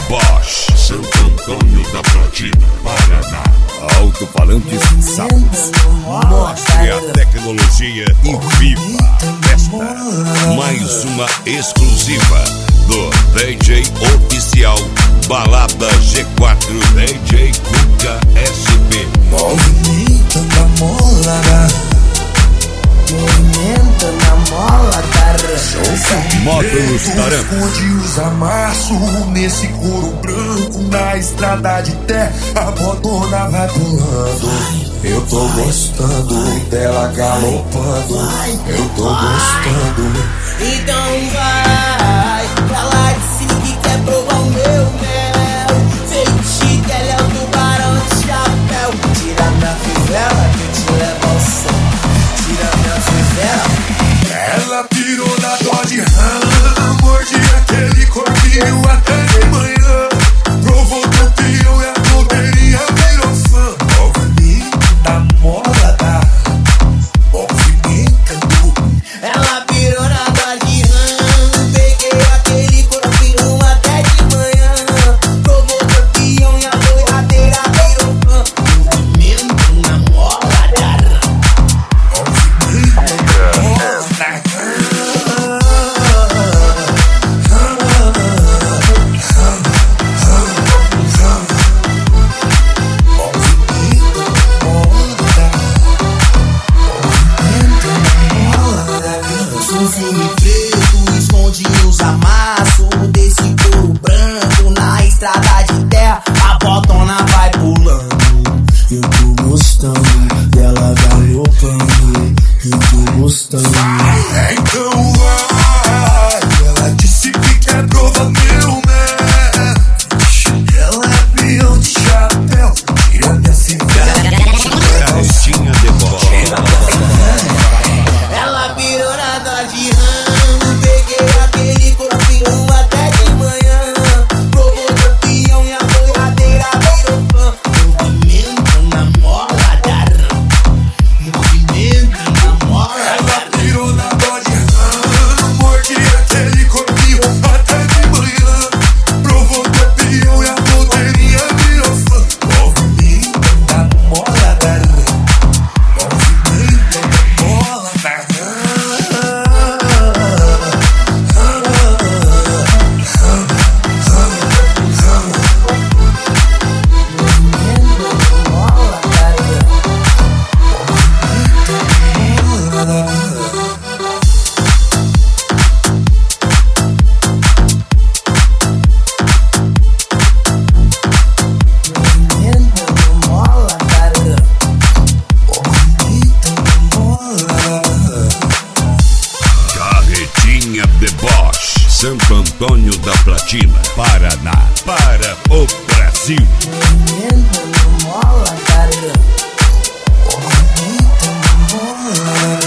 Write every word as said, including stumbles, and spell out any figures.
Bosch, Santo Antônio da Platina, Paraná. Alto-falantes Saps. Mostre a tecnologia e viva a festa. Mais uma exclusiva do D J oficial Balada G quatro, D J Cuca S P. Movimento na mola, movimento na mola, Moto nos tarampos. Esconde os amassos nesse couro branco na estrada de terra. A botona vai pulando. Eu tô gostando dela galopando. Eu tô gostando. Então vai pra lá de cima que quer provar o meu mel. Feito chique, ela é o tubarão de chapéu. Tira minha fivela que eu te levo ao céu. Tira minha fivela. Ela pirou na Dodge Ram, morde aquele corpinho até de manhã. Provou campeão e a poderia virou fã. Movimento da moda, movimento. Ela pirou na Dodge Ram, peguei aquele corpinho até de manhã. Provou campeão e a boiadeira virou fã. Movimento na moda, movimento da moda. Fume preto, esconde os amassos desse couro branco na estrada de terra. A botona vai pulando. Eu tô gostando dela galopando. Eu tô gostando. Então vai. Ela disse que quer provar meu match. Ela é peão de chapéu. Tira minha civela. Caretinha de Bosch. Ela virou na Dodge Ram, peguei aquele corpinho até de manhã. Provou campeão e a boiadeira virou fã. Movimento na mola da Ram. Movimento na mola da Ela Ram. pirou na Dodge Ram, morde aquele corpinho até de manhã. Provou campeão e a poderia virou fã. Movimento da mola da Ram. Movimento da mola da Ram. Carretinha de Bosch, Santo Antônio da Platina, Paraná, para o Brasil. Movimento na mola da Ram. Movimento da mola.